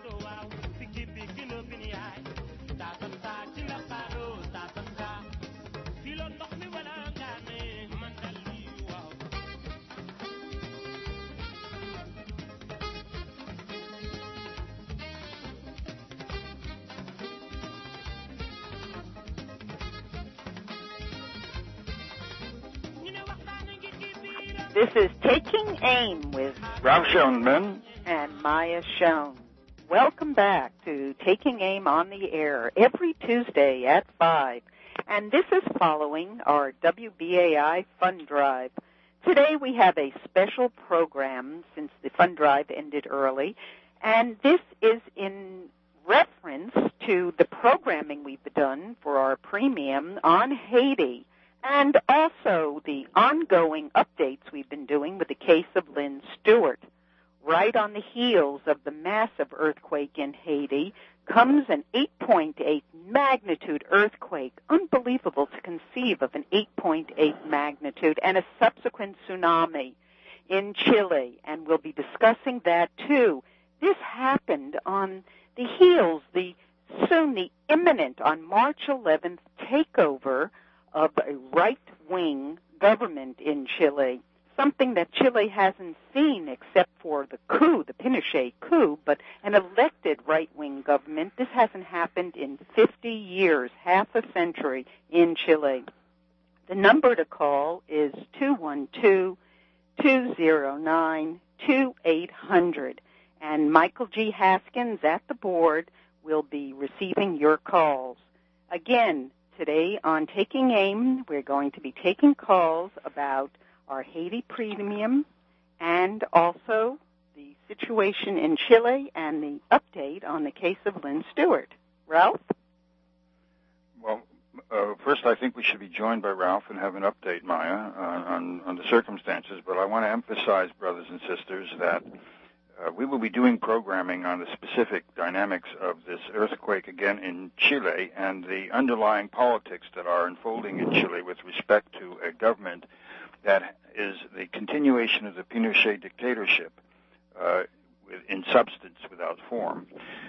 This is Taking Aim with Ralph Schoenman and Maya Schoen. Welcome back to Taking Aim on the Air every Tuesday at 5. And this is following our WBAI Fund Drive. Today we have a special program since the Fund Drive ended early. And this is in reference to the programming we've done for our premium on Haiti. And also the ongoing updates we've been doing with the case of Lynn Stewart. Right on the heels of the massive earthquake in Haiti comes an 8.8 magnitude earthquake. Unbelievable to conceive of an 8.8 magnitude and a subsequent tsunami in Chile. And we'll be discussing that too. This happened on the heels, the imminent on March 11th takeover of a right-wing government in Chile, something that Chile hasn't seen except for the coup, the Pinochet coup, but an elected right-wing government. This hasn't happened in 50 years, half a century in Chile. The number to call is 212-209-2800, and Michael G. Haskins at the board will be receiving your calls. Again, today on Taking Aim, we're going to be taking calls about our Haiti premium and also the situation in Chile and the update on the case of Lynn Stewart. Ralph? Well, first I think we should be joined by Ralph and have an update, Maya, on the circumstances. But I want to emphasize, brothers and sisters, that we will be doing programming on the specific dynamics of this earthquake again in Chile and the underlying politics that are unfolding in Chile with respect to a government that is the continuation of the Pinochet dictatorship in substance without form.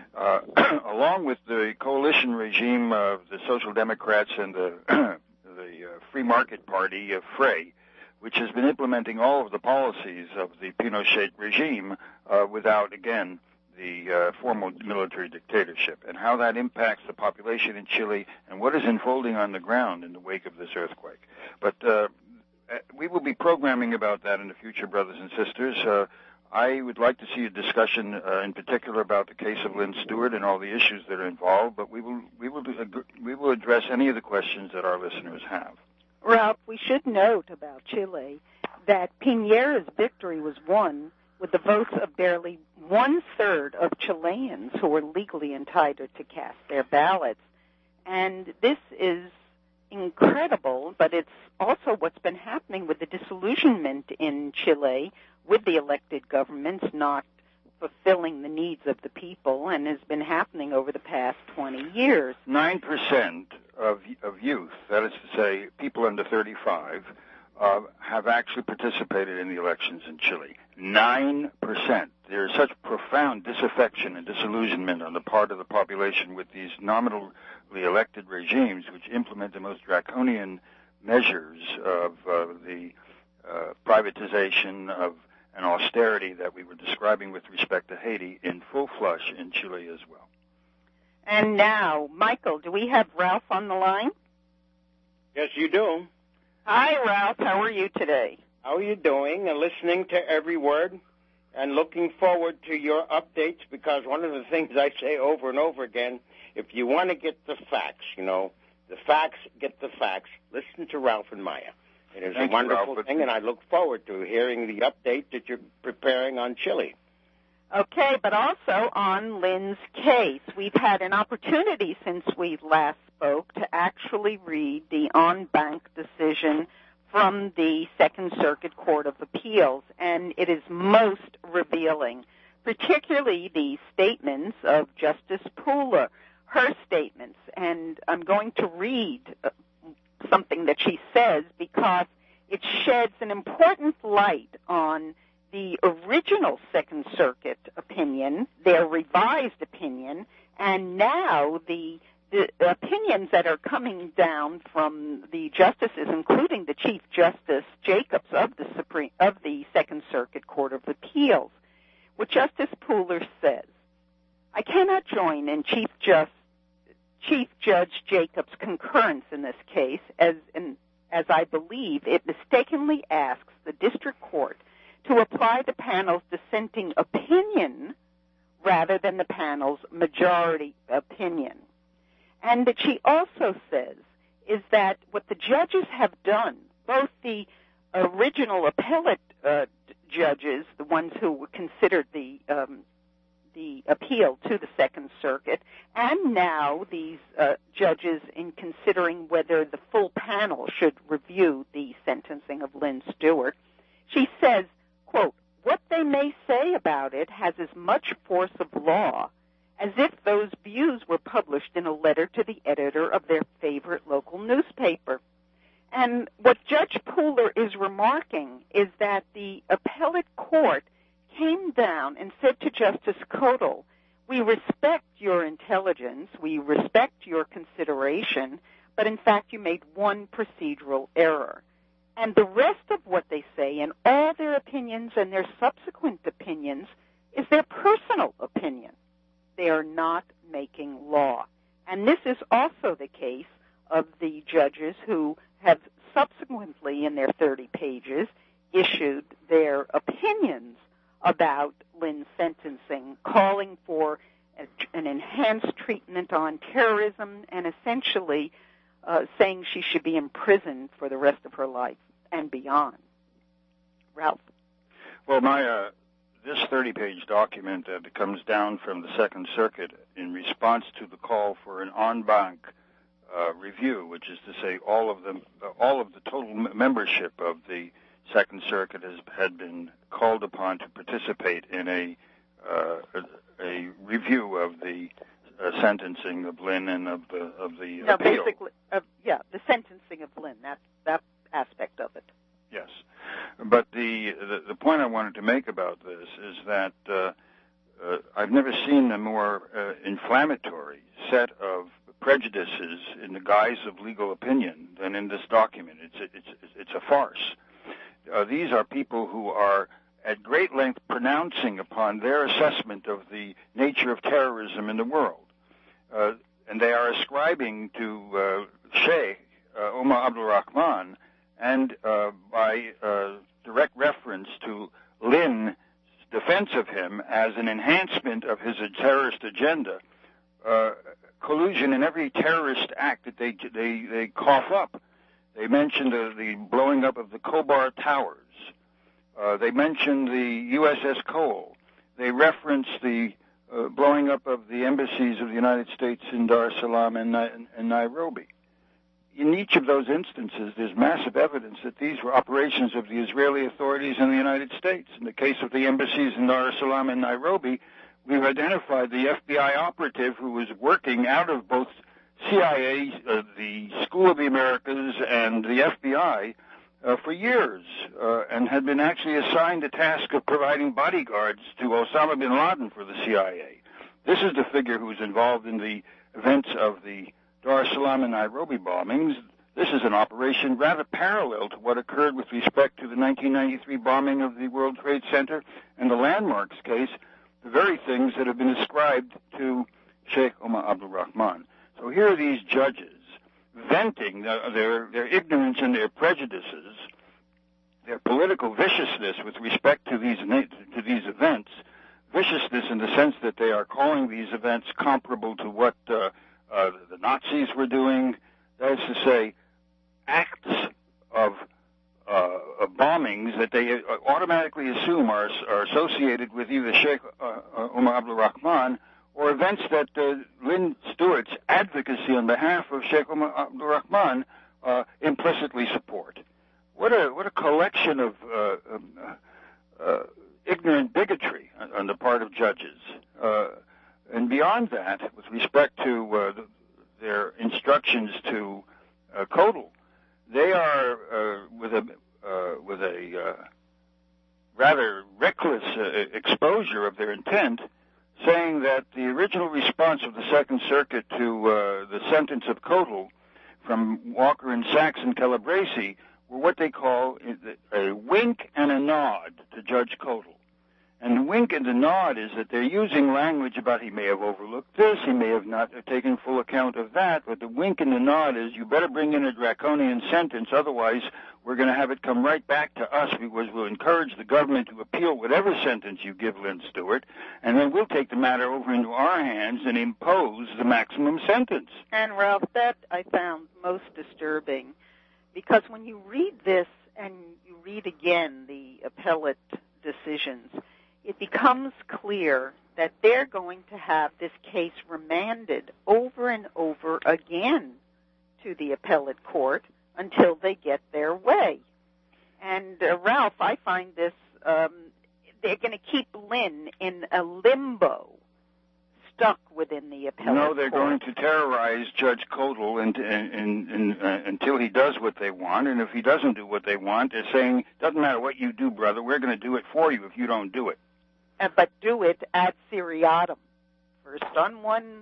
Along with the coalition regime of the Social Democrats and the Free Market Party of FRE, which has been implementing all of the policies of the Pinochet regime without, again, the formal military dictatorship, and how that impacts the population in Chile and what is unfolding on the ground in the wake of this earthquake. But we will be programming about that in the future, brothers and sisters. I would like to see a discussion in particular about the case of Lynn Stewart and all the issues that are involved, but we will address any of the questions that our listeners have. Ralph, we should note about Chile that Piñera's victory was won with the votes of barely one-third of Chileans who were legally entitled to cast their ballots. And this is incredible, but it's also what's been happening with the disillusionment in Chile with the elected governments not fulfilling the needs of the people, and has been happening over the past 20 years. 9% of youth, that is to say people under 35, have actually participated in the elections in Chile. 9%. There is such profound disaffection and disillusionment on the part of the population with these nominally elected regimes which implement the most draconian measures of the privatization of an austerity that we were describing with respect to Haiti in full flush in Chile as well. And now, Michael, do we have Ralph on the line? Yes, you do. Hi, Ralph. How are you today? How are you doing? And listening to every word and looking forward to your updates, because one of the things I say over and over again, if you want to get the facts, get the facts, listen to Ralph and Maya. It is a wonderful thing, and I look forward to hearing the update that you're preparing on Chile. Okay, but also on Lynn's case. We've had an opportunity since we last spoke to actually read the en banc decision from the Second Circuit Court of Appeals, and it is most revealing, particularly the statements of Justice Pooler, her statements. And I'm going to read something that she says because it sheds an important light on the original Second Circuit opinion, their revised opinion, and now the opinions that are coming down from the justices, including the Chief Justice Jacobs of the Second Circuit Court of Appeals. What Justice Pooler says, I cannot join in Chief Judge Jacobs' concurrence in this case, as I believe it mistakenly asks the district court to apply the panel's dissenting opinion rather than the panel's majority opinion. And that she also says is that what the judges have done, both the original appellate judges, the ones who were considered the appeal to the Second Circuit, and now these judges in considering whether the full panel should review the sentencing of Lynn Stewart, she says, quote, what they may say about it has as much force of law as if those views were published in a letter to the editor of their favorite local newspaper. And what Judge Pooler is remarking is that the appellate court came down and said to Justice Kodal, we respect your intelligence, we respect your consideration, but in fact you made one procedural error. And the rest of what they say in all their opinions and their subsequent opinions is their personal opinion. They are not making law. And this is also the case of the judges who have subsequently in their 30 pages issued their opinions about Lynn's sentencing, calling for an enhanced treatment on terrorism and essentially saying she should be imprisoned for the rest of her life and beyond. Ralph? Well, Maya, this 30-page document that comes down from the Second Circuit in response to the call for an en banc review, which is to say all of the total membership of the Second Circuit had been called upon to participate in a review of the sentencing of Lynn and of the appeal. Basically, the sentencing of Lynn. That aspect of it. Yes, but the point I wanted to make about this is that I've never seen a more inflammatory set of prejudices in the guise of legal opinion than in this document. It's a farce. These are people who are at great length pronouncing upon their assessment of the nature of terrorism in the world, and they are ascribing to Sheikh Omar Abdul Rahman and by direct reference to Lynn's defense of him as an enhancement of his terrorist agenda, collusion in every terrorist act that they cough up. They mentioned the blowing up of the Khobar Towers. They mentioned the USS Cole. They referenced the blowing up of the embassies of the United States in Dar es Salaam and Nairobi. In each of those instances, there's massive evidence that these were operations of the Israeli authorities in the United States. In the case of the embassies in Dar es Salaam and Nairobi, we've identified the FBI operative who was working out of both CIA, the School of the Americas, and the FBI for years, and had been actually assigned the task of providing bodyguards to Osama bin Laden for the CIA. This is the figure who was involved in the events of the Dar es Salaam and Nairobi bombings. This is an operation rather parallel to what occurred with respect to the 1993 bombing of the World Trade Center and the Landmarks case, the very things that have been ascribed to Sheikh Omar Abdul Rahman. So here are these judges venting their ignorance and their prejudices, their political viciousness with respect to these events, viciousness in the sense that they are calling these events comparable to what the Nazis were doing. That is to say, acts of bombings that they automatically assume are associated with either Sheikh Omar Abdul Rahman or events that Lynn Stewart's advocacy on behalf of Sheikh Omar Abdul Rahman implicitly support. What a collection of ignorant bigotry on the part of judges. And beyond that, with respect to their instructions to Kodal, they are with a rather reckless exposure of their intent, saying that the original response of the Second Circuit to the sentence of Kotel from Walker and Sachs and Calabresi were what they call a wink and a nod to Judge Kotel. And the wink and the nod is that they're using language about he may have overlooked this, he may have not taken full account of that, but the wink and the nod is you better bring in a draconian sentence, otherwise we're going to have it come right back to us because we'll encourage the government to appeal whatever sentence you give Lynn Stewart, and then we'll take the matter over into our hands and impose the maximum sentence. And, Ralph, that I found most disturbing, because when you read this and you read again the appellate decisions, it becomes clear that they're going to have this case remanded over and over again to the appellate court until they get their way. And, Ralph, I find this, they're going to keep Lynn in a limbo, stuck within the appellate court. No, they're going to terrorize Judge Kotel until he does what they want, and if he doesn't do what they want, they're saying, doesn't matter what you do, brother, we're going to do it for you if you don't do it. But do it ad seriatim, first on one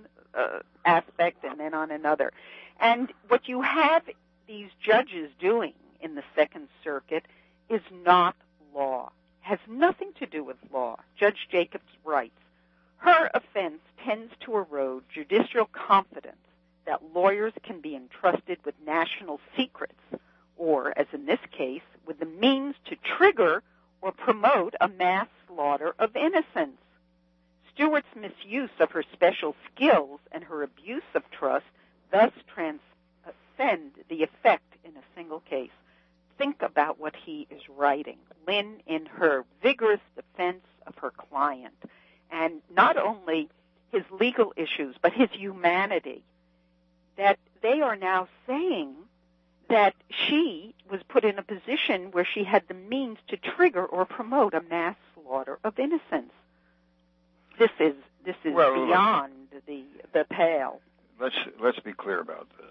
aspect and then on another. And what you have these judges doing in the Second Circuit is not law, has nothing to do with law. Judge Jacobs writes, her offense tends to erode judicial confidence that lawyers can be entrusted with national secrets, or, as in this case, with the means to trigger or promote a mass slaughter of innocents. Stewart's misuse of her special skills and her abuse of trust thus transcend the effect in a single case. Think about what he is writing. Lynn, in her vigorous defense of her client, and not only his legal issues, but his humanity, that they are now saying that she was put in a position where she had the means to trigger or promote a mass slaughter of innocents. This is beyond the pale. Let's be clear about this.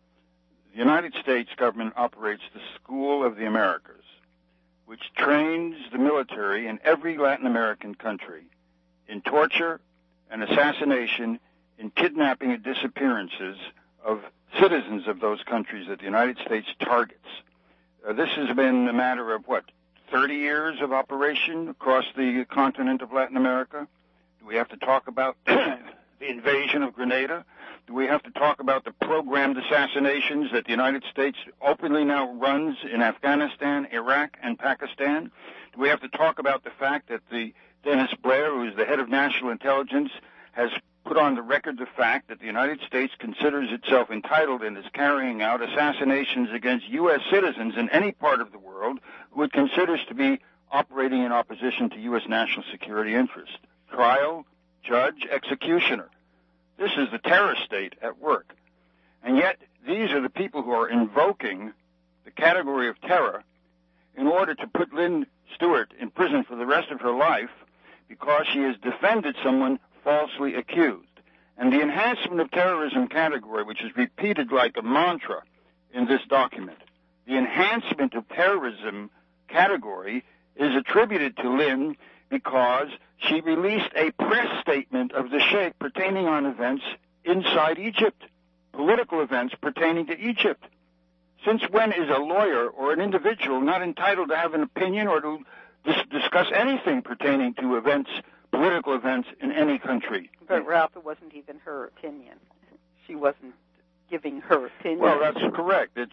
The United States government operates the School of the Americas, which trains the military in every Latin American country in torture and assassination, in kidnapping and disappearances of citizens of those countries that the United States targets. This has been a matter of, 30 years of operation across the continent of Latin America? Do we have to talk about the invasion of Grenada? Do we have to talk about the programmed assassinations that the United States openly now runs in Afghanistan, Iraq, and Pakistan? Do we have to talk about the fact that Dennis Blair, who is the head of national intelligence, has put on the record the fact that the United States considers itself entitled and is carrying out assassinations against U.S. citizens in any part of the world who it considers to be operating in opposition to U.S. national security interests? Trial, judge, executioner. This is the terror state at work. And yet, these are the people who are invoking the category of terror in order to put Lynn Stewart in prison for the rest of her life because she has defended someone falsely accused. And the enhancement of terrorism category, which is repeated like a mantra in this document, the enhancement of terrorism category is attributed to Lynn because she released a press statement of the Sheikh pertaining on events inside Egypt, political events pertaining to Egypt. Since when is a lawyer or an individual not entitled to have an opinion or to discuss anything pertaining to events, political events in any country? But, Ralph, it wasn't even her opinion. She wasn't giving her opinion. Well, that's correct. It's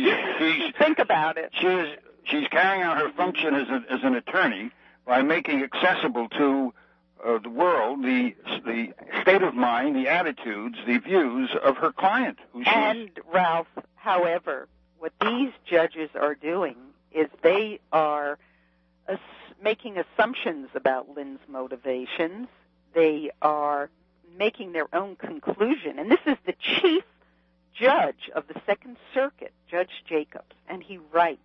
she's think about it. She's carrying out her function as an attorney by making accessible to the world the state of mind, the attitudes, the views of her client. And, Ralph, however, what these judges are doing is they are making assumptions about Lynn's motivations. They are making their own conclusion. And this is the chief judge of the Second Circuit, Judge Jacobs, and he writes,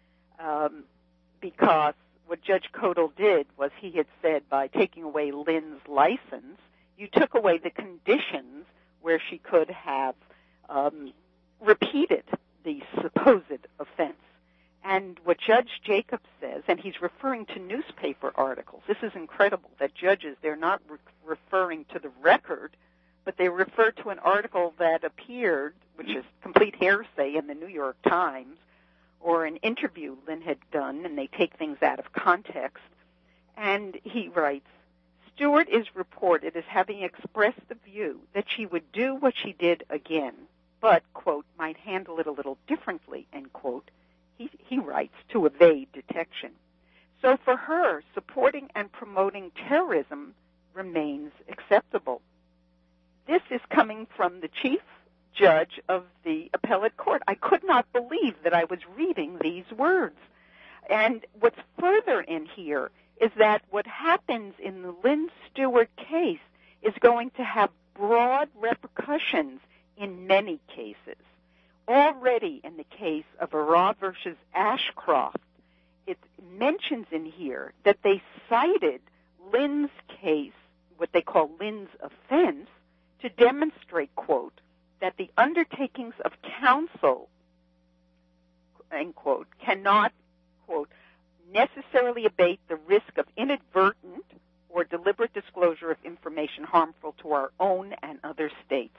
because what Judge Kotel did was he had said by taking away Lynn's license, you took away the conditions where she could have repeated the supposed offense. And what Judge Jacobs says, and he's referring to newspaper articles. This is incredible that judges, they're not referring to the record, but they refer to an article that appeared, which is complete hearsay, in the New York Times, or an interview Lynn had done, and they take things out of context. And he writes, Stewart is reported as having expressed the view that she would do what she did again, but, quote, might handle it a little differently, end quote. He writes, to evade detection. So for her, supporting and promoting terrorism remains acceptable. This is coming from the chief judge of the appellate court. I could not believe that I was reading these words. And what's further in here is that what happens in the Lynn Stewart case is going to have broad repercussions in many cases. Already in the case of Arrah versus Ashcroft, it mentions in here that they cited Lynn's case, what they call Lynn's offense, to demonstrate, quote, that the undertakings of counsel, end quote, cannot, quote, necessarily abate the risk of inadvertent or deliberate disclosure of information harmful to our own and other states.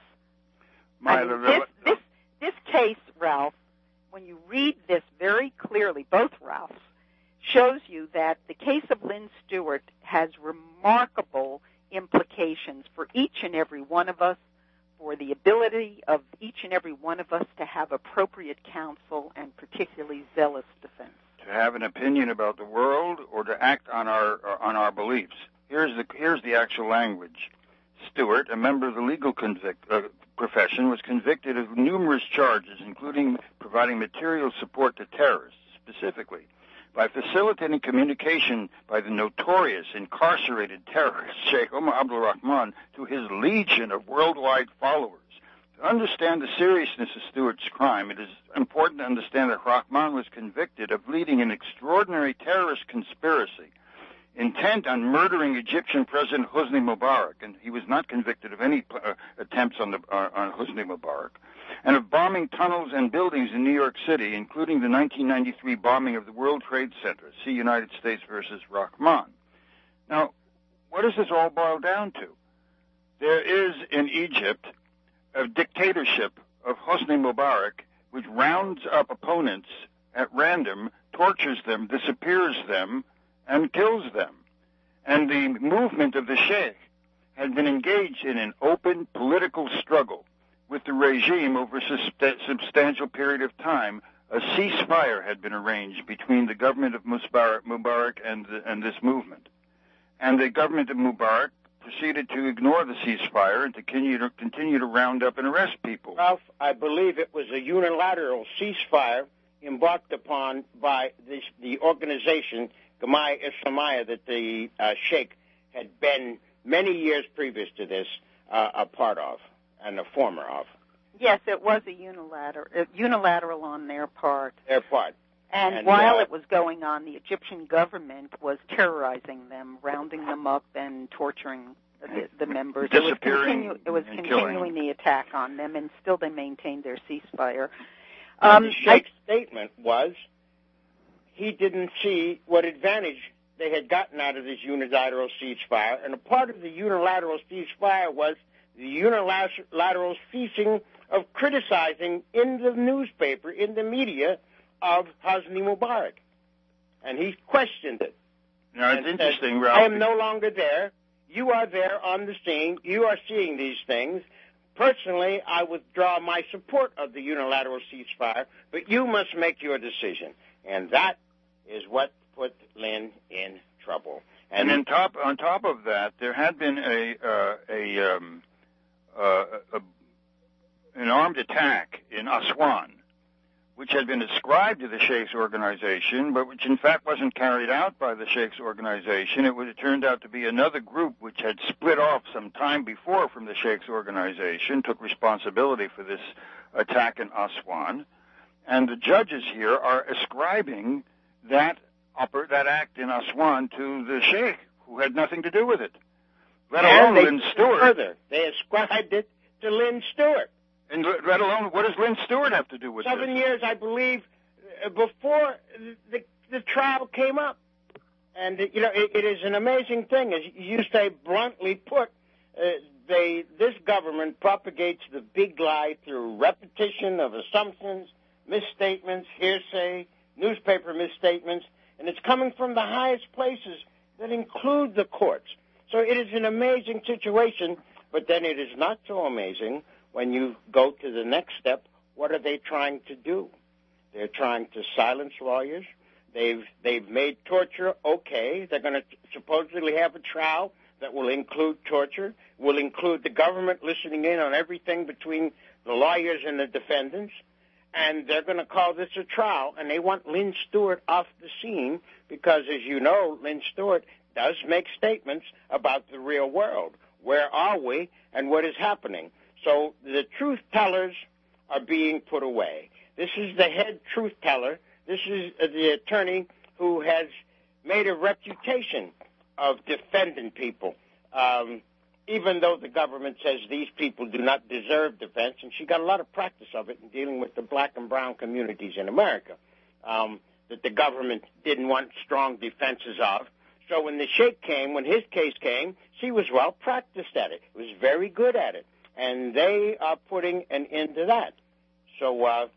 This case, Ralph, when you read this very clearly, both Ralphs, shows you that the case of Lynn Stewart has remarkable implications for each and every one of us, for the ability of each and every one of us to have appropriate counsel and particularly zealous defense. To have an opinion about the world or to act on our beliefs. Here's the actual language. Stewart, a member of the legal profession, was convicted of numerous charges, including providing material support to terrorists, specifically by facilitating communication by the notorious incarcerated terrorist Sheikh Omar Abdul Rahman to his legion of worldwide followers. To understand the seriousness of Stewart's crime, it is important to understand that Rahman was convicted of leading an extraordinary terrorist conspiracy intent on murdering Egyptian President Hosni Mubarak, and he was not convicted of any attempts on Hosni Mubarak, and of bombing tunnels and buildings in New York City, including the 1993 bombing of the World Trade Center. See United States versus Rahman. Now, what does this all boil down to? There is in Egypt a dictatorship of Hosni Mubarak which rounds up opponents at random, tortures them, disappears them, and kills them. And the movement of the Sheikh had been engaged in an open political struggle with the regime over a substantial period of time. A ceasefire had been arranged between the government of Mubarak and this movement. And the government of Mubarak proceeded to ignore the ceasefire and to continue to round up and arrest people. Ralph, I believe it was a unilateral ceasefire embarked upon by the organization Gamaya Islamiyah that the Sheikh had been many years previous to this a part of and a former of. Yes, it was a unilateral on their part. Their part. And while it was going on, the Egyptian government was terrorizing them, rounding them up and torturing the members. Disappearing. It was continuing the attack on them, and still they maintained their ceasefire. The Sheikh's statement was he didn't see what advantage they had gotten out of this unilateral ceasefire, and a part of the unilateral ceasefire was the unilateral ceasing of criticizing in the newspaper, in the media, of Hosni Mubarak. And he questioned it. Now, it's interesting, Ralph. I am no longer there. You are there on the scene. You are seeing these things. Personally, I withdraw my support of the unilateral ceasefire, but you must make your decision. And that is what put Lynn in trouble. And on top of that, there had been an armed attack in Aswan, which had been ascribed to the Sheikh's organization, but which in fact wasn't carried out by the Sheikh's organization. It turned out to be another group which had split off some time before from the Sheikh's organization, took responsibility for this attack in Aswan. And the judges here are ascribing that act in Aswan to the Sheikh, who had nothing to do with it. Let alone Lynn Stewart. Further, they ascribed it to Lynn Stewart. And let alone, what does Lynn Stewart have to do with 7 this? years, I believe, before the trial came up. And, it is an amazing thing. As you say, bluntly put, this government propagates the big lie through repetition of assumptions, misstatements, hearsay, newspaper misstatements, and it's coming from the highest places that include the courts. So it is an amazing situation, but then it is not so amazing when you go to the next step. What are they trying to do? They're trying to silence lawyers. They've made torture okay. They're going to supposedly have a trial that will include torture, will include the government listening in on everything between the lawyers and the defendants, and they're going to call this a trial, and they want Lynn Stewart off the scene because, as you know, Lynn Stewart does make statements about the real world. Where are we and what is happening? So the truth tellers are being put away. This is the head truth teller. This is the attorney who has made a reputation of defending people, even though the government says these people do not deserve defense, and she got a lot of practice of it in dealing with the black and brown communities in America, that the government didn't want strong defenses of. So when the Sheikh came, when his case came, she was well practiced at it. It was very good at it, and they are putting an end to that. So,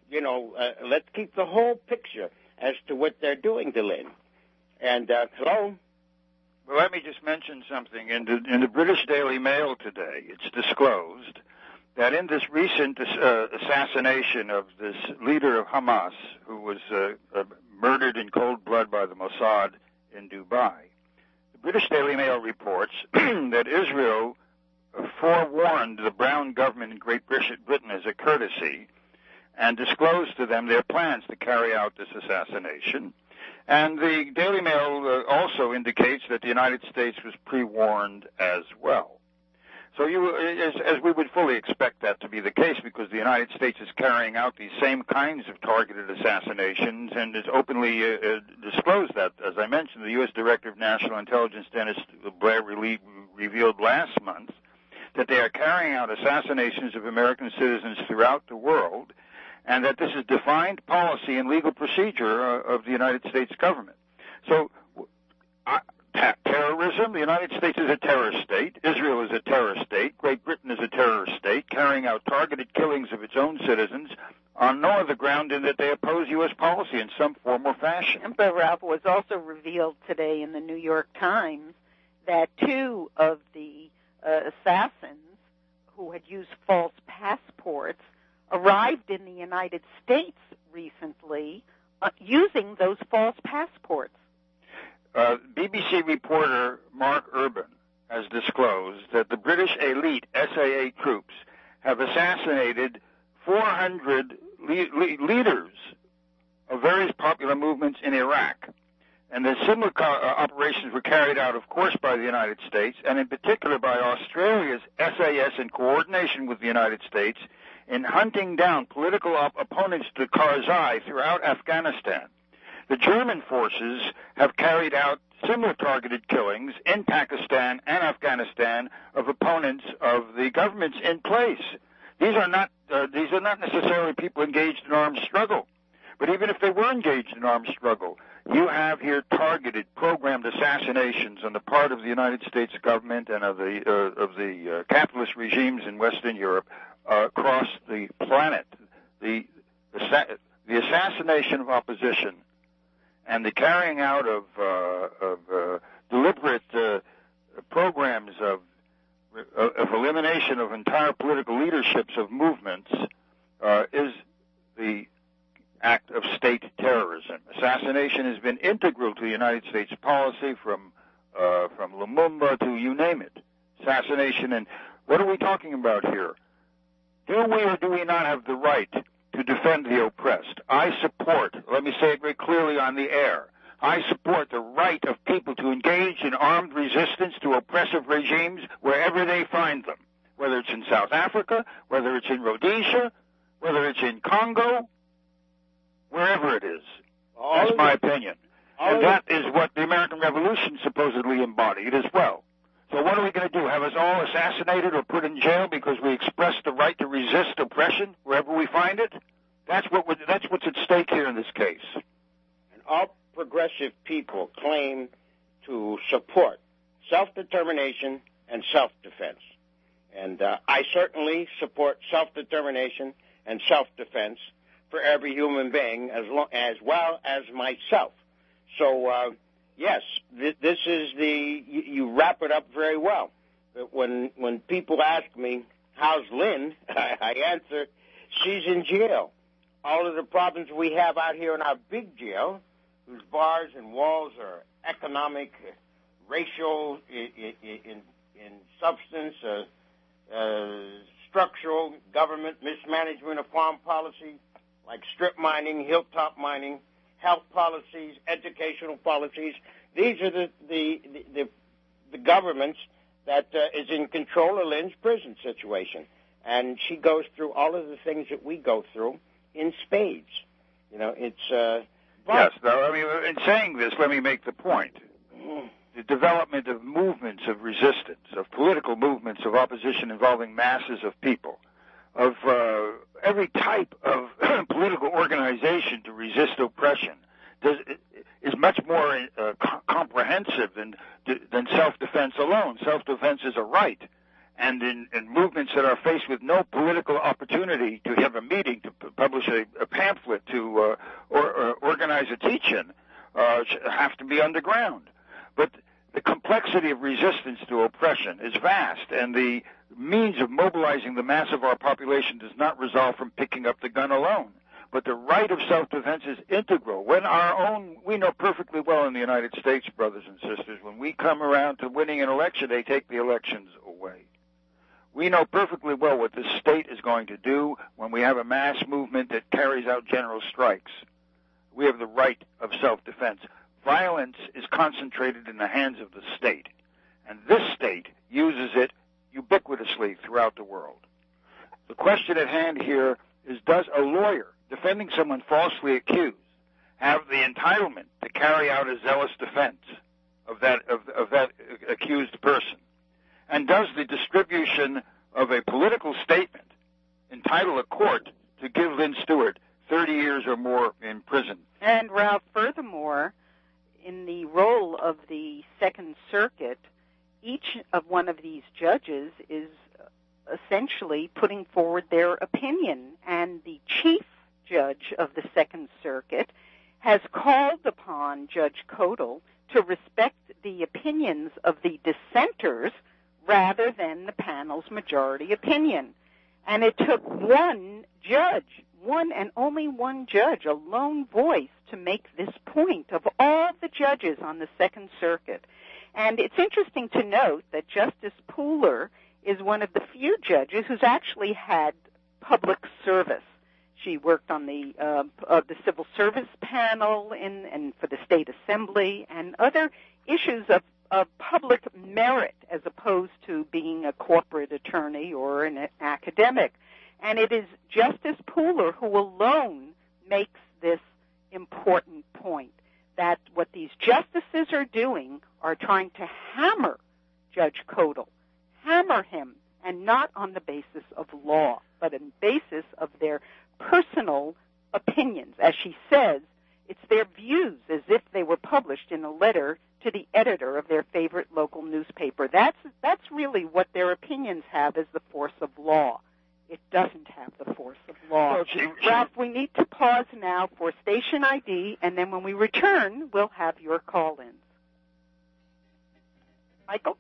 let's keep the whole picture as to what they're doing to Lynn. And, hello? Well, let me just mention something. In the British Daily Mail today, it's disclosed that in this recent assassination of this leader of Hamas, who was murdered in cold blood by the Mossad in Dubai, the British Daily Mail reports that Israel forewarned the Brown government in Great Britain as a courtesy and disclosed to them their plans to carry out this assassination. And the Daily Mail also indicates that the United States was pre-warned as well. So as we would fully expect that to be the case, because the United States is carrying out these same kinds of targeted assassinations and has openly disclosed that. As I mentioned, the U.S. Director of National Intelligence, Dennis Blair, revealed last month that they are carrying out assassinations of American citizens throughout the world, and that this is defined policy and legal procedure of the United States government. So terrorism, the United States is a terrorist state, Israel is a terrorist state, Great Britain is a terrorist state, carrying out targeted killings of its own citizens on no other ground than that they oppose U.S. policy in some form or fashion. But, Ralph, was also revealed today in the New York Times that two of the assassins who had used false passports arrived in the United States recently using those false passports. BBC reporter Mark Urban has disclosed that the British elite SAA troops have assassinated 400 leaders of various popular movements in Iraq. And the similar operations were carried out, of course, by the United States, and in particular by Australia's SAS in coordination with the United States in hunting down political opponents to Karzai throughout Afghanistan. The German forces have carried out similar targeted killings in Pakistan and Afghanistan of opponents of the governments in place. These are not necessarily people engaged in armed struggle. But even if they were engaged in armed struggle, you have here targeted, programmed assassinations on the part of the United States government and of the capitalist regimes in Western Europe across the planet. The assassination of opposition and the carrying out of deliberate programs of elimination of entire political leaderships of movements is the act of state terrorism. Assassination has been integral to the United States policy from Lumumba to you name it. Assassination, and what are we talking about here? Do we or do we not have the right to defend the oppressed? I support, let me say it very clearly on the air, I support the right of people to engage in armed resistance to oppressive regimes wherever they find them, whether it's in South Africa, whether it's in Rhodesia, whether it's in Congo, wherever it is. That's my opinion. And that is what the American Revolution supposedly embodied as well. So what are we going to do? Have us all assassinated or put in jail because we expressed the right to resist oppression wherever we find it? That's what's at stake here in this case. And all progressive people claim to support self-determination and self-defense. And I certainly support self-determination and self-defense for every human being as well as myself. So, yes, this is you wrap it up very well. When people ask me, how's Lynn? I answer, she's in jail. All of the problems we have out here in our big jail, whose bars and walls are economic, racial, in substance, structural, government mismanagement of farm policy, like strip mining, hilltop mining, health policies, educational policies. These are the governments that is in control of Lynn's prison situation. And she goes through all of the things that we go through in spades. You know, it's... yes, though, I mean, in saying this, let me make the point. The development of movements of resistance, of political movements of opposition involving masses of people, of every type of political organization to resist oppression, is much more comprehensive than self-defense alone. Self-defense is a right. And in movements that are faced with no political opportunity to have a meeting, to publish a pamphlet, to or organize a teach-in, have to be underground. But the complexity of resistance to oppression is vast, and the means of mobilizing the mass of our population does not result from picking up the gun alone. But the right of self-defense is integral. We know perfectly well in the United States, brothers and sisters, when we come around to winning an election, they take the elections away. We know perfectly well what the state is going to do when we have a mass movement that carries out general strikes. We have the right of self-defense. Violence is concentrated in the hands of the state, and this state uses it ubiquitously throughout the world. The question at hand here is, does a lawyer defending someone falsely accused have the entitlement to carry out a zealous defense of that accused person? And does the distribution of a political statement entitle a court to give Lynn Stewart 30 years or more in prison? And, Ralph, furthermore, in the role of the Second Circuit, each of one of these judges is essentially putting forward their opinion, and the chief judge of the Second Circuit has called upon Judge Kodal to respect the opinions of the dissenters rather than the panel's majority opinion. And it took one judge, one and only one judge, a lone voice, to make this point of all the judges on the Second Circuit. And it's interesting to note that Justice Pooler is one of the few judges who's actually had public service. She worked on the Civil Service panel and for the State Assembly and other issues of public merit as opposed to being a corporate attorney or an academic. And it is Justice Pooler who alone makes this important point, that what these justices are doing are trying to hammer Judge Kodal, hammer him, and not on the basis of law, but on the basis of their personal opinions. As she says, it's their views as if they were published in a letter to the editor of their favorite local newspaper. That's really what their opinions have as the force of law. It doesn't have the force of law. Ralph, we need to pause now for station ID, and then when we return, we'll have your call-ins. Michael?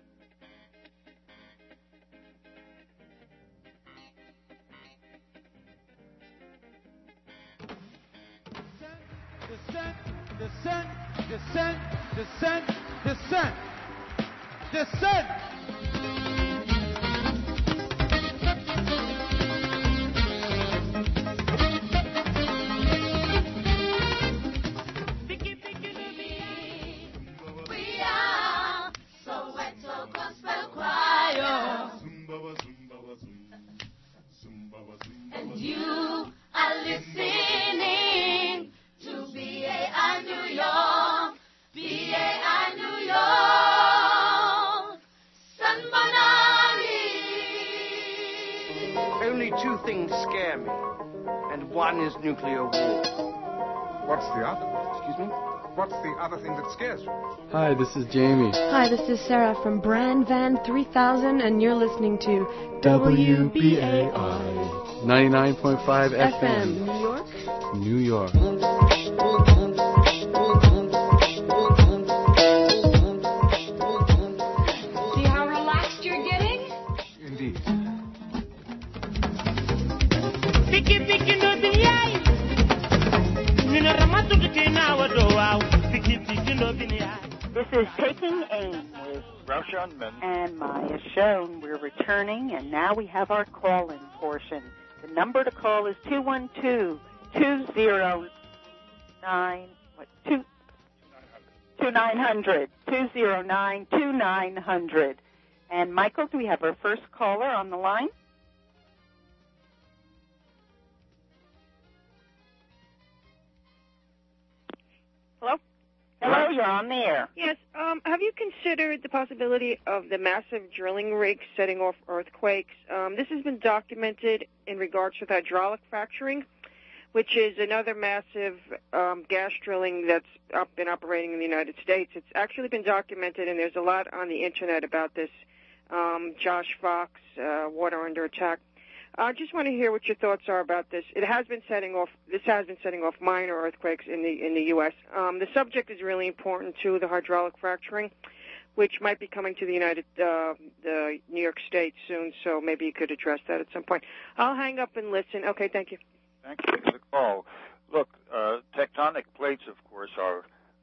Dissent, dissent, dissent, dissent, dissent, dissent. We are Soweto Gospel Choir, and you are listening to BAI New York, BAI New York, San Bonali. Only two things scare me. and one is nuclear war. What's the other? Excuse me? What's the other thing that scares you? Hi, this is Jamie. Hi, this is Sarah from Brand Van 3000, and you're listening to WBAI 99.5 FM, New York. New York. See how relaxed you're getting? Indeed. This is Taking Aim with Ralph Schoenman and Maya Schoen. We're returning, and now we have our call-in portion. The number to call is 212-209, 209-2900. And Michael, do we have our first caller on the line? Hello? Hello, you're on the air. Yes. Have you considered the possibility of the massive drilling rigs setting off earthquakes? This has been documented in regards with hydraulic fracturing, which is another massive gas drilling that's been operating in the United States. It's actually been documented, and there's a lot on the Internet about this. Josh Fox, Water Under Attack. I just want to hear what your thoughts are about this. This has been setting off minor earthquakes in the U.S. The subject is really important too, the hydraulic fracturing, which might be coming to the New York State soon. So maybe you could address that at some point. I'll hang up and listen. Okay, thank you. Thank you for the call. Look, tectonic plates, of course, are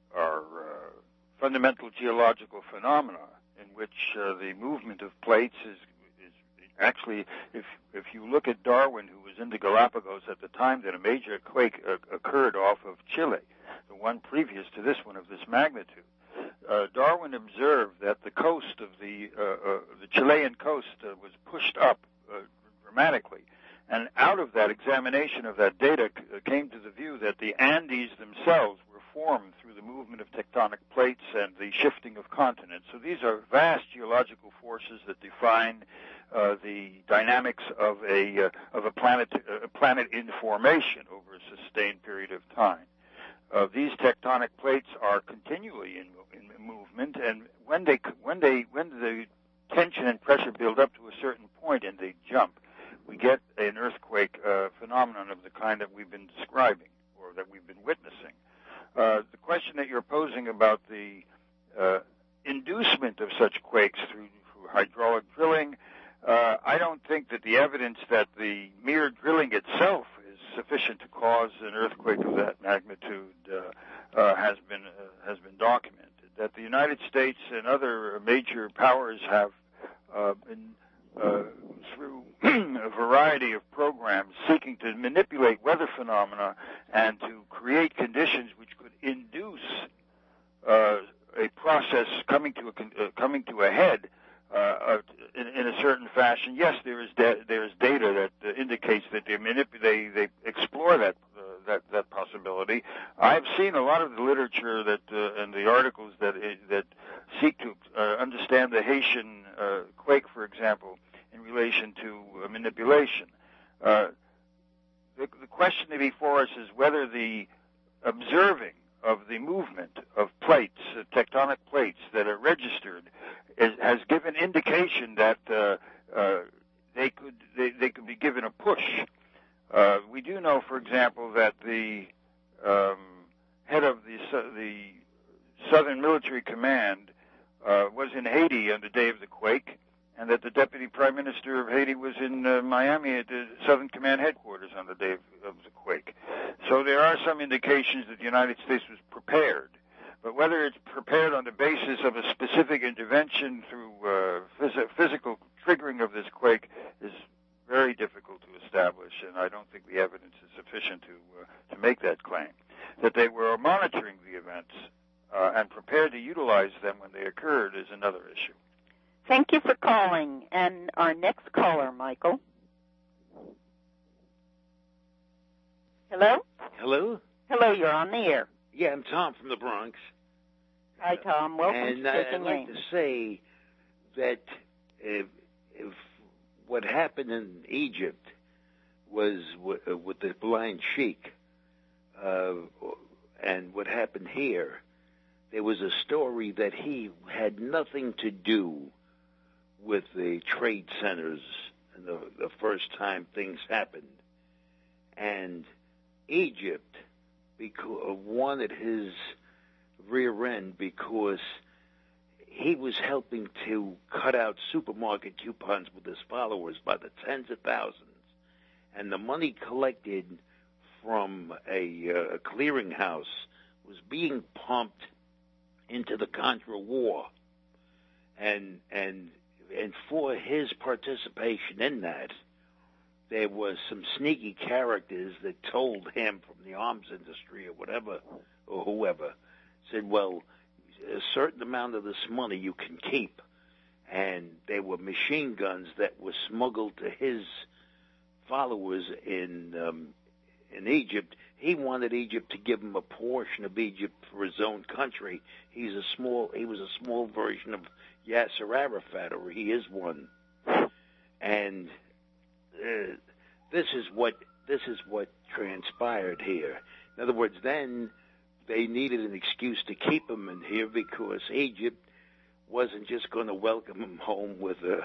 fundamental geological phenomena in which the movement of plates is actually, if you look at Darwin, who was in the Galapagos at the time that a major quake occurred off of Chile, the one previous to this one of this magnitude, Darwin observed that the coast of the Chilean coast was pushed up dramatically. And out of that examination of that data came to the view that the Andes themselves were formed through the movement of tectonic plates and the shifting of continents. So these are vast geological forces that define the dynamics of a planet in formation over a sustained period of time. These tectonic plates are continually in movement, and when the tension and pressure build up to a certain point and they jump, we get an earthquake phenomenon of the kind that we've been describing or that we've been witnessing. The question that you're posing about the inducement of such quakes through hydraulic drilling, I don't think that the evidence that the mere drilling itself is sufficient to cause an earthquake of that magnitude has been documented. That the United States and other major powers have been through a variety of programs seeking to manipulate weather phenomena and to create conditions which could induce a process coming to a head in a certain fashion. Yes, there is data that indicates that they explore that possibility. I've seen a lot of the literature and the articles that seek to understand the Haitian quake, for example, in relation to manipulation. The question before us is whether the observing of the movement of plates, tectonic plates that are registered, has given indication that they could be given a push. We do know, for example, that the head of the Southern Military Command was in Haiti on the day of the quake, and that the Deputy Prime Minister of Haiti was in Miami at the Southern Command headquarters on the day of the quake. So there are some indications that the United States was prepared. But whether it's prepared on the basis of a specific intervention through physical triggering of this quake is very difficult to establish, and I don't think the evidence is sufficient to make that claim. That they were monitoring the events and prepared to utilize them when they occurred is another issue. Thank you for calling. And our next caller, Michael. Hello? Hello? Hello, you're on the air. Yeah, I'm Tom from the Bronx. Hi, Tom. Welcome and to Taking I'd like Aim. to say that if what happened in Egypt was with the blind sheik. And what happened here, there was a story that he had nothing to do with the trade centers and the first time things happened. And Egypt wanted his rear end because he was helping to cut out supermarket coupons with his followers by the tens of thousands. And the money collected from a clearinghouse was being pumped into the Contra War. And for his participation in that, there was some sneaky characters that told him from the arms industry or whatever, or whoever, said, well, a certain amount of this money you can keep. And there were machine guns that were smuggled to his followers in Egypt. He wanted Egypt to give him a portion of Egypt for his own country. He was a small version of Yasser Arafat, or he is one. And this is what transpired here. In other words, then they needed an excuse to keep him in here because Egypt wasn't just going to welcome him home with a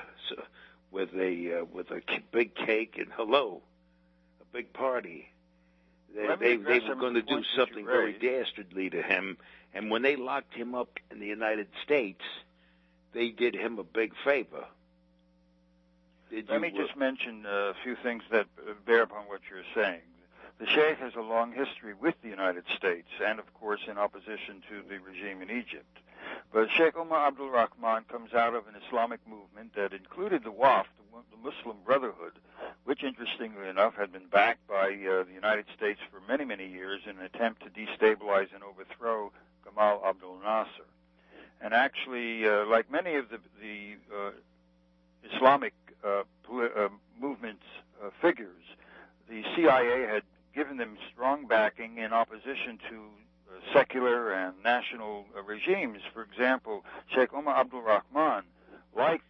big cake and hello, a big party. They were going to do something very dastardly to him, and when they locked him up in the United States, they did him a big favor. Let me just mention a few things that bear upon what you're saying. The Sheikh has a long history with the United States and, of course, in opposition to the regime in Egypt. But Sheikh Omar Abdul Rahman comes out of an Islamic movement that included the WAF, the Muslim Brotherhood, which, interestingly enough, had been backed by the United States for many, many years in an attempt to destabilize and overthrow Gamal Abdel Nasser. And actually, like many of the Islamic movement's figures, the CIA had given them strong backing in opposition to secular and national regimes. For example, Sheikh Omar Abdul Rahman, like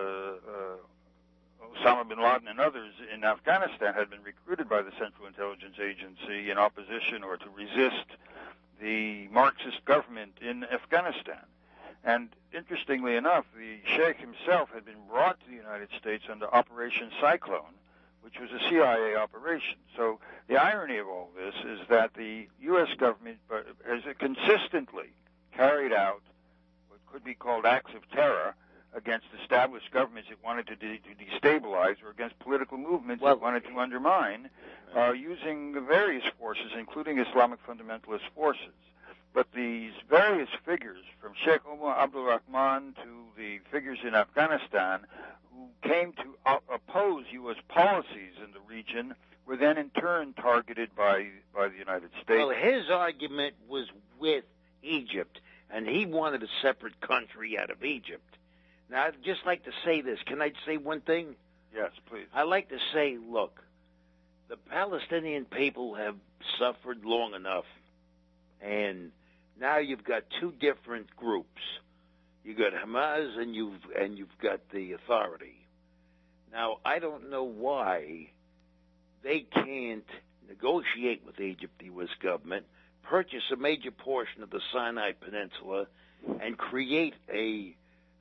Osama bin Laden and others in Afghanistan, had been recruited by the Central Intelligence Agency in opposition or to resist the Marxist government in Afghanistan. And interestingly enough, the Sheikh himself had been brought to the United States under Operation Cyclone, which was a CIA operation. So the irony of all this is that the U.S. government has consistently carried out what could be called acts of terror against established governments it wanted to destabilize, or against political movements it wanted to undermine, using various forces, including Islamic fundamentalist forces. But these various figures, from Sheikh Omar Abdul Rahman to the figures in Afghanistan who came to oppose U.S. policies in the region, were then in turn targeted by the United States. Well, his argument was with Egypt, and he wanted a separate country out of Egypt. Now, I'd just like to say this. Can I say one thing? Yes, please. I'd like to say, look, the Palestinian people have suffered long enough, and now you've got two different groups. You got Hamas and you've got the Authority. Now, I don't know why they can't negotiate with Egypt, the U.S. government, purchase a major portion of the Sinai Peninsula, and create a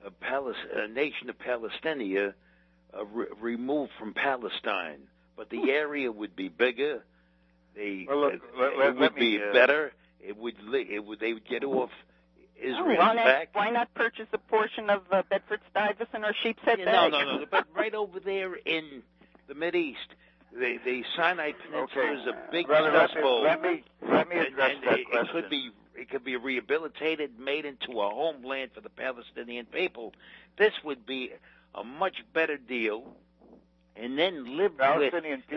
nation of Palestinia removed from Palestine. But the area would be bigger. It would be better. They would get off Israel's back. Why not purchase a portion of Bedford-Stuyvesant or Sheepshead Bay? No. But right over there in the Mideast, the Sinai Peninsula is a big dust bowl. Let me address that question. It could be rehabilitated, made into a homeland for the Palestinian people. This would be a much better deal. And then live with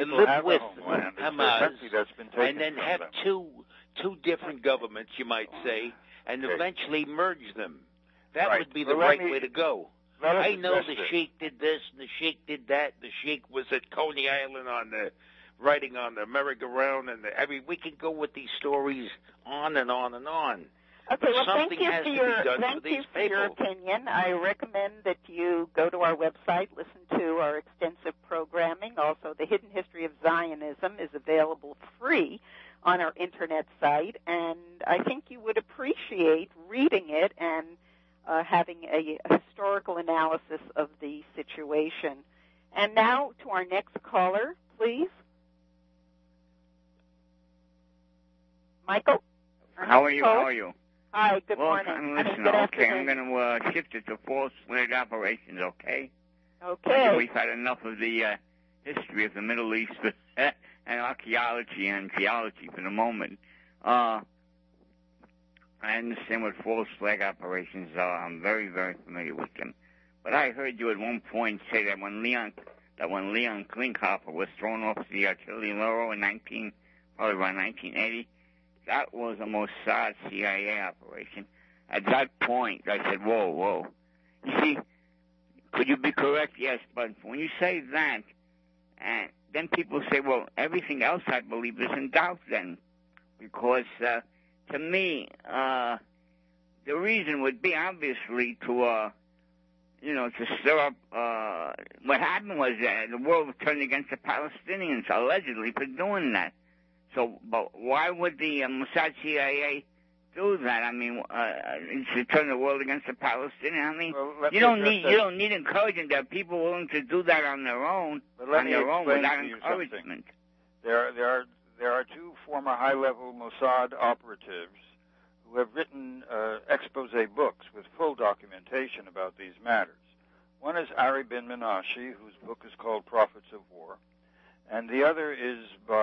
Hamas, and then have two different governments, you might say, and eventually merge them. That would be the right way to go. I know the Sheikh did this and the Sheikh did that. The Sheikh was at Coney Island riding on the merry-go-round, and we can go with these stories on and on and on. Okay, well, something thank you has for to your be done thank for these you for people. your opinion. I recommend that you go to our website, listen to our extensive programming. Also, the Hidden History of Zionism is available free on our internet site, and I think you would appreciate reading it and having a historical analysis of the situation. And now to our next caller, please. Michael? How are you? How are you? Hi, good well, morning. Listen, Good okay, afternoon. I'm going to shift it to false flag operations, okay? Okay. We've had enough of the history of the Middle East and archaeology and geology for the moment. I understand what false flag operations are. I'm very, very familiar with them. But I heard you at one point say that when Leon Klinghoffer was thrown off the artillery Laurel in probably around 1980, that was a Mossad CIA operation. At that point, I said, whoa. You see, could you be correct? Yes, but when you say that, then people say, well, everything else I believe is in doubt then. Because to me, the reason would be obviously to stir up, what happened was the world turned against the Palestinians, allegedly, for doing that. So, but why would the Mossad CIA do that? I mean, to turn the world against the Palestinians. I mean, well, you don't need encouragement. There are people willing to do that on their own, without encouragement. There are two former high-level Mossad operatives who have written expose books with full documentation about these matters. One is Ari Ben Menashe, whose book is called Prophets of War. And the other is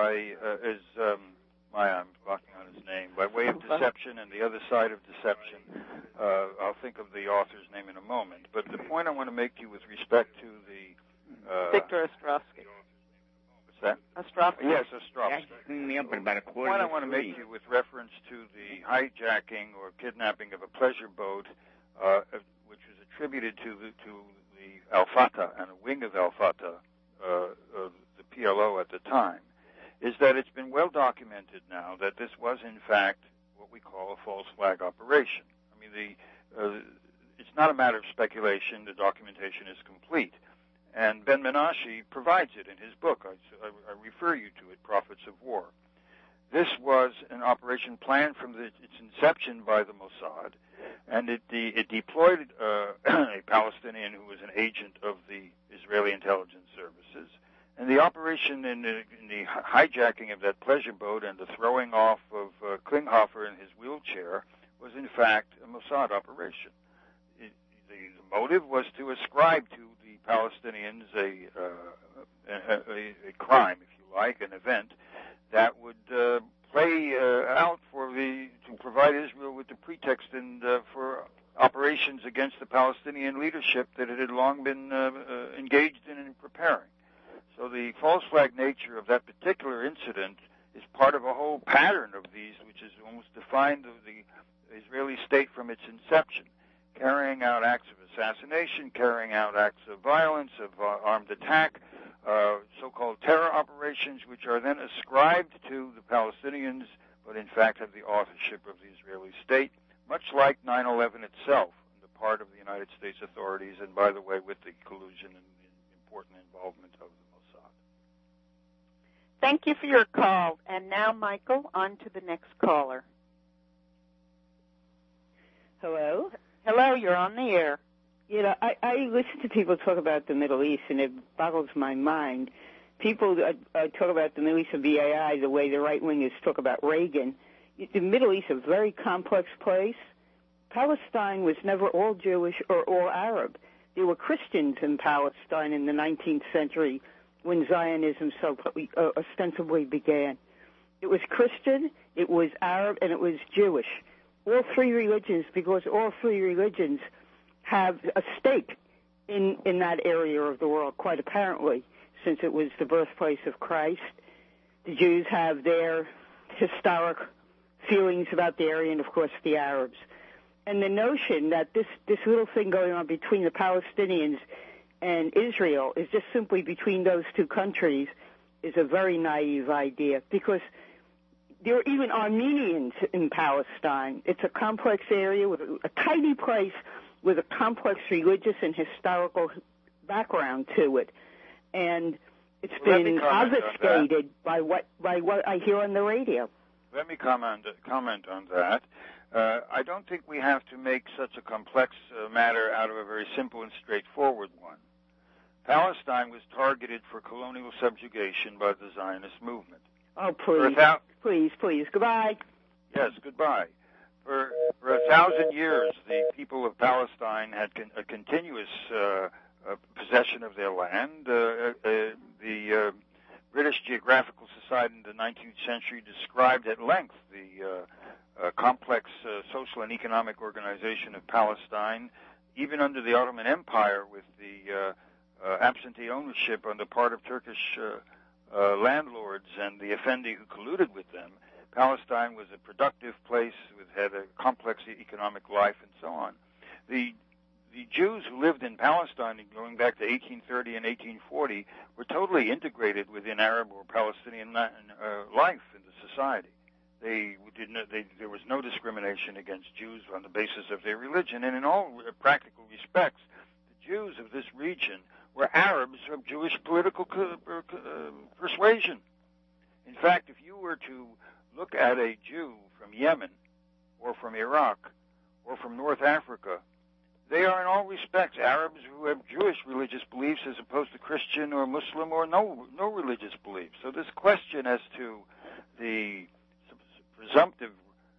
I'm blocking on his name, By Way of Deception and the Other Side of Deception. I'll think of the author's name in a moment. But the point I want to make to you with respect to the... Victor Ostrovsky. What's that? Ostrovsky. Yes, Ostrovsky. Me up at about a quarter. The point I want to make to you with reference to the hijacking or kidnapping of a pleasure boat, which was attributed to the Al-Fatah and a wing of Al-Fatah, the PLO at the time, is that it's been well documented now that this was in fact what we call a false flag operation. I mean, it's not a matter of speculation. The documentation is complete. And Ben Menashe provides it in his book. I refer you to it, Prophets of War. This was an operation planned from its inception by the Mossad, and it deployed a Palestinian who was an agent of the Israeli intelligence services. And the operation in the hijacking of that pleasure boat and the throwing off of Klinghoffer in his wheelchair was, in fact, a Mossad operation. The motive was to ascribe to the Palestinians a crime, if you like, an event that would play out to provide Israel with the pretext and for operations against the Palestinian leadership that it had long been engaged in preparing. So the false flag nature of that particular incident is part of a whole pattern of these, which is almost defined of the Israeli state from its inception, carrying out acts of assassination, carrying out acts of violence, of armed attack, so-called terror operations, which are then ascribed to the Palestinians, but in fact have the authorship of the Israeli state, much like 9/11 itself, on the part of the United States authorities, and by the way, with the collusion and important involvement of the Mossad. Thank you for your call. And now, Michael, on to the next caller. Hello? Hello, you're on the air. You know, I listen to people talk about the Middle East, and it boggles my mind. People talk about the Middle East and BAI the way the right-wingers talk about Reagan. The Middle East is a very complex place. Palestine was never all Jewish or all Arab. There were Christians in Palestine in the 19th century when Zionism so ostensibly began. It was Christian, it was Arab, and it was Jewish. All three religions, because all three religions have a stake in that area of the world, quite apparently, since it was the birthplace of Christ. The Jews have their historic feelings about the area, and, of course, the Arabs. And the notion that this little thing going on between the Palestinians and Israel is just simply between those two countries is a very naive idea, because there are even Armenians in Palestine. It's a complex area with a tiny place with a complex religious and historical background to it, and it's been obfuscated by what I hear on the radio. Let me comment on that. I don't think we have to make such a complex matter out of a very simple and straightforward one. Palestine was targeted for colonial subjugation by the Zionist movement. Oh, please. Goodbye. Yes, goodbye. For 1,000 years, the people of Palestine had a continuous possession of their land. The British Geographical Society in the 19th century described at length the complex social and economic organization of Palestine, even under the Ottoman Empire, with the absentee ownership on the part of Turkish landlords and the effendi who colluded with them. Palestine was a productive place, had a complex economic life, and so on. The Jews who lived in Palestine, going back to 1830 and 1840, were totally integrated within Arab or Palestinian life in the society. There was no discrimination against Jews on the basis of their religion, and in all practical respects, the Jews of this region were Arabs of Jewish political persuasion. In fact, if you were to look at a Jew from Yemen or from Iraq or from North Africa, they are in all respects Arabs who have Jewish religious beliefs as opposed to Christian or Muslim or no religious beliefs. So this question as to the presumptive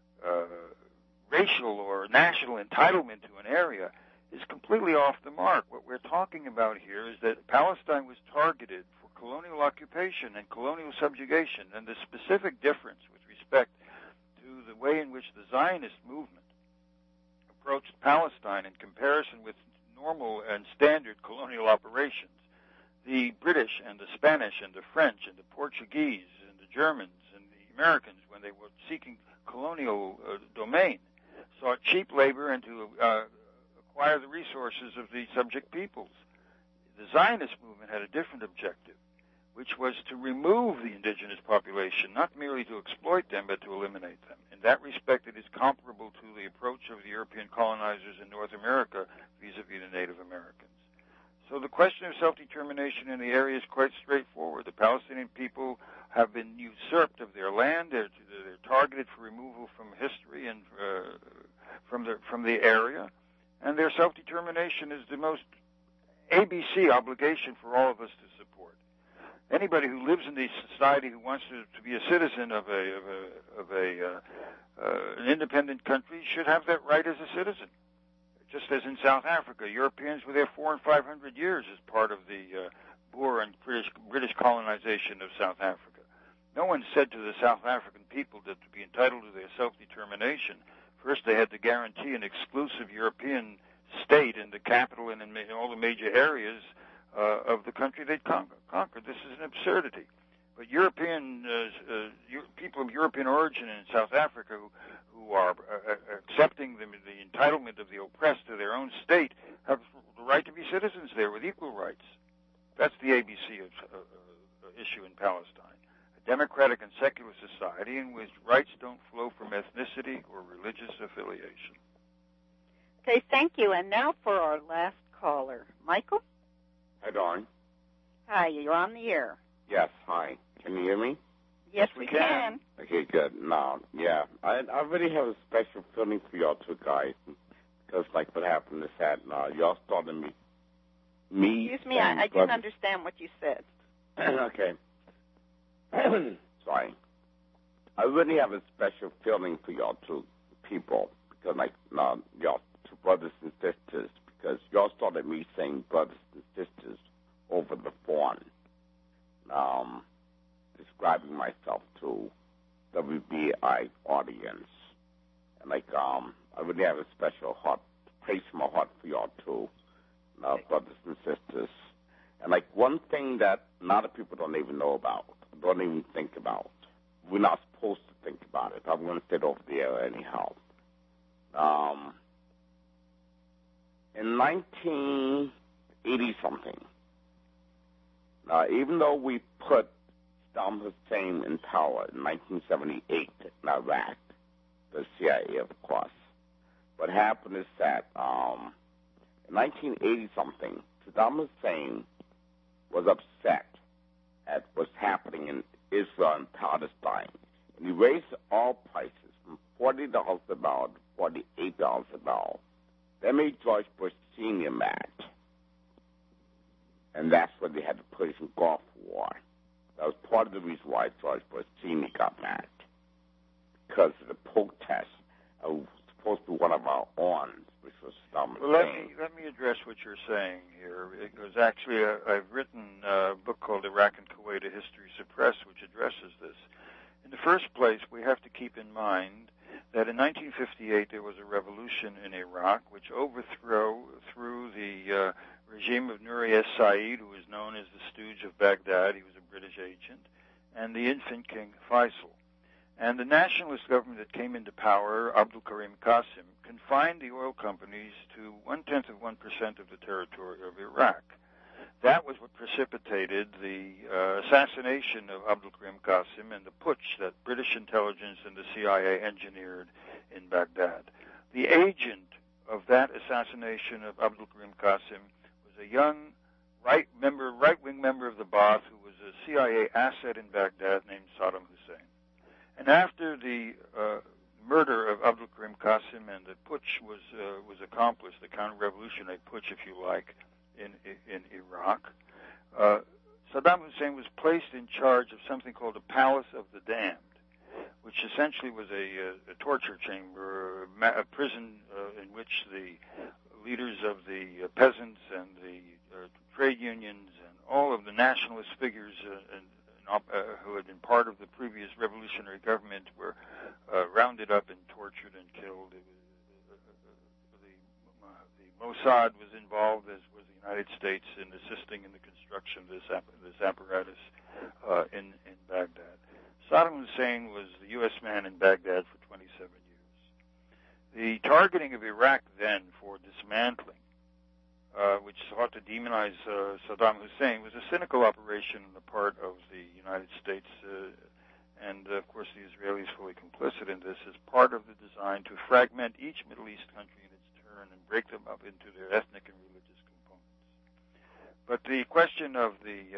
racial or national entitlement to an area is completely off the mark. What we're talking about here is that Palestine was targeted for colonial occupation and colonial subjugation, and the specific difference with respect to the way in which the Zionist movement approached Palestine in comparison with normal and standard colonial operations. The British and the Spanish and the French and the Portuguese and the Germans and the Americans, when they were seeking colonial domain, sought cheap labor and to acquire the resources of the subject peoples. The Zionist movement had a different objective, which was to remove the indigenous population, not merely to exploit them, but to eliminate them. In that respect, it is comparable to the approach of the European colonizers in North America vis-a-vis the Native Americans. So the question of self-determination in the area is quite straightforward. The Palestinian people have been usurped of their land. They're targeted for removal from history and from the area. And their self-determination is the most ABC obligation for all of us to support. Anybody who lives in the society who wants to be a citizen of an independent country should have that right as a citizen. Just as in South Africa, Europeans were there 400 and 500 years as part of the Boer and British colonization of South Africa. No one said to the South African people that to be entitled to their self-determination, first they had to guarantee an exclusive European state in the capital and in all the major areas of the country they'd conquered. This is an absurdity. But people of European origin in South Africa who are accepting the entitlement of the oppressed to their own state have the right to be citizens there with equal rights. That's the ABC issue in Palestine. A democratic and secular society in which rights don't flow from ethnicity or religious affiliation. Okay, thank you. And now for our last caller. Michael? Hi, Dawn. Hi, you're on the air. Yes, hi. Can you hear me? Yes, we can. Okay, good. Now, yeah, I really have a special feeling for y'all two guys because, like, what happened is that y'all started me. Excuse me, I didn't understand what you said. Okay. Sorry. I really have a special feeling for y'all two people because, like, y'all two brothers and sisters, because y'all started me saying brothers and sisters over the phone, describing myself to WBI audience. And, like, I really have a special place in my heart for y'all two, brothers and sisters. And, like, one thing that a lot of people don't even know about, don't even think about, we're not supposed to think about it. I'm going to say it over the air anyhow. In 1980-something, even though we put Saddam Hussein in power in 1978 in Iraq, the CIA, of course. What happened is that in 1980-something, Saddam Hussein was upset at what's happening in Israel and Palestine. And he raised oil prices from $40 a barrel to $48 a barrel. That made George Bush Sr. mad. And that's when they had the Persian Gulf War. That was part of the reason why George Bush Sr. got mad. Because of the protest of supposed to be one of our arms, which was Saddam Hussein. Let me address what you're saying here, because actually I've written a book called Iraq and Kuwait, A History Suppressed, which addresses this. In the first place, we have to keep in mind that in 1958 there was a revolution in Iraq which overthrew the regime of Nouri es-Said, who was known as the Stooge of Baghdad. He was a British agent, and the infant king Faisal. And the nationalist government that came into power, Abdul Karim Qasim, confined the oil companies to 0.1% of the territory of Iraq. That was what precipitated the assassination of Abdul Karim Qasim and the putsch that British intelligence and the CIA engineered in Baghdad. The agent of that assassination of Abdul Karim Qasim was a young right-wing member of the Ba'ath who was a CIA asset in Baghdad named Saddam Hussein. And after the murder of Abdul Karim Qasim and the putsch was accomplished, the counter-revolutionary putsch, if you like, in Iraq, Saddam Hussein was placed in charge of something called the Palace of the Damned, which essentially was a torture chamber, a prison in which the leaders of the peasants and the trade unions and all of the nationalist figures who had been part of the previous revolutionary government were rounded up and tortured and killed. The Mossad was involved, as was the United States, in assisting in the construction of this apparatus in Baghdad. Saddam Hussein was the U.S. man in Baghdad for 27 years. The targeting of Iraq then for dismantling, which sought to demonize Saddam Hussein, was a cynical operation on the part of the United States, and of course the Israelis fully complicit in this, as part of the design to fragment each Middle East country in its turn and break them up into their ethnic and religious components. But the question of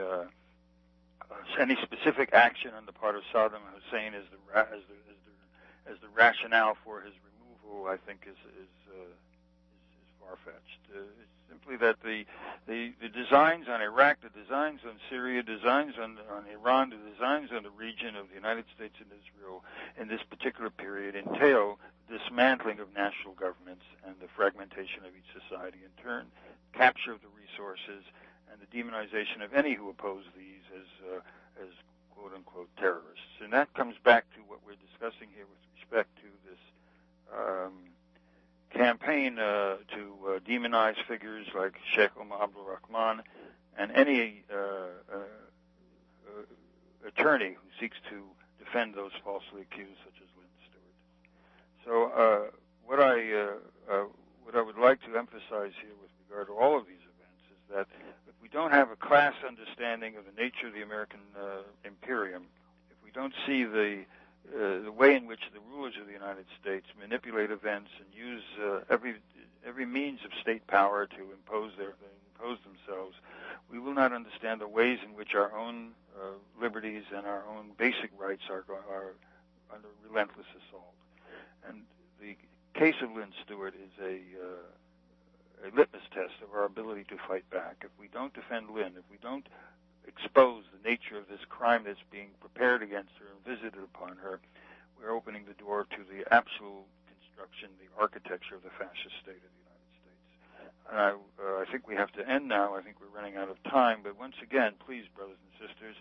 any specific action on the part of Saddam Hussein as the rationale for his removal, I think, is far-fetched. It's simply that the designs on Iraq, the designs on Syria, designs on Iran, the designs on the region of the United States and Israel in this particular period entail dismantling of national governments and the fragmentation of each society, in turn, capture of the resources, and the demonization of any who oppose these as quote-unquote terrorists. And that comes back to what we're discussing here with respect to this campaign to demonize figures like Sheikh Omar Abdul Rahman and any attorney who seeks to defend those falsely accused, such as Lynn Stewart. So what I would like to emphasize here with regard to all of these events is that if we don't have a class understanding of the nature of the American imperium, if we don't see the way in which the rulers of the United States manipulate events and use every means of state power to impose themselves, we will not understand the ways in which our own liberties and our own basic rights are under relentless assault. And the case of Lynn Stewart is a litmus test of our ability to fight back. If we don't defend Lynn, if we don't expose the nature of this crime that's being prepared against her and visited upon her, we're opening the door to the absolute construction, the architecture of the fascist state of the United States. And I think we have to end now. I think we're running out of time. But once again, please, brothers and sisters,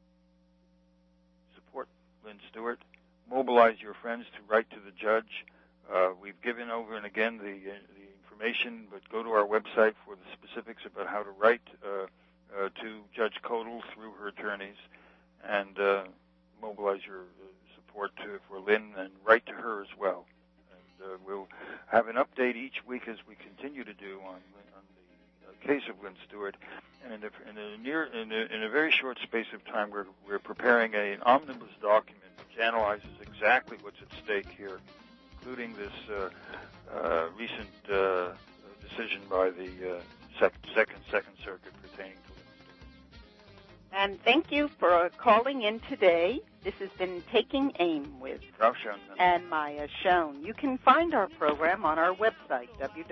support Lynn Stewart. Mobilize your friends to write to the judge. We've given over and again the information, but go to our website for the specifics about how to write to Judge Kodal through her attorneys, and mobilize your support for Lynn, and write to her as well. And we'll have an update each week as we continue to do on the case of Lynn Stewart. And in in a very short space of time, we're preparing an omnibus document which analyzes exactly what's at stake here, including this recent decision by the Second Circuit pertaining to it. And thank you for calling in today. This has been Taking Aim with Ralph Schoen and Maya Schoen. You can find our program on our website,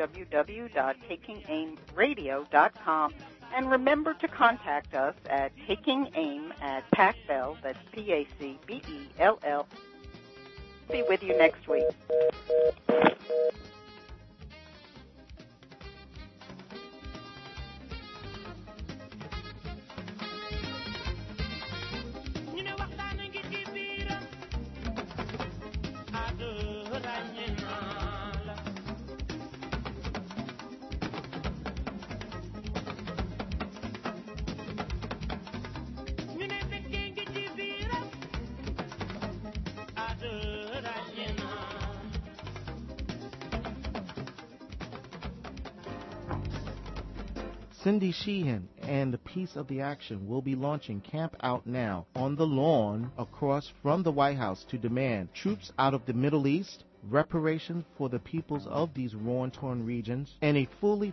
www.takingaimradio.com. And remember to contact us at takingaim@PacBell, that's PACBELL. Be with you next week. Cindy Sheehan and the Piece of the Action will be launching Camp Out Now on the lawn across from the White House to demand troops out of the Middle East, reparations for the peoples of these war-torn regions, and a fully